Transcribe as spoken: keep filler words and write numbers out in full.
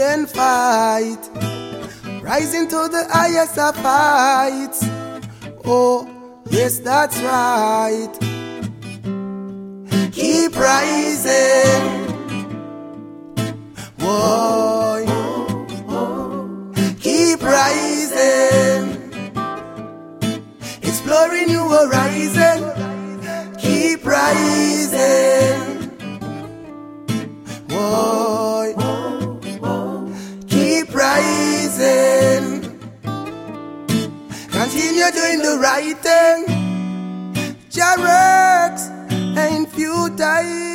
and fight, rising to the highest of heights. Oh, yes, that's right. Keep rising, boy. Keep rising, exploring new horizon. Keep rising, boy. Keep rising, continue doing the right thing. Your works ain't futile.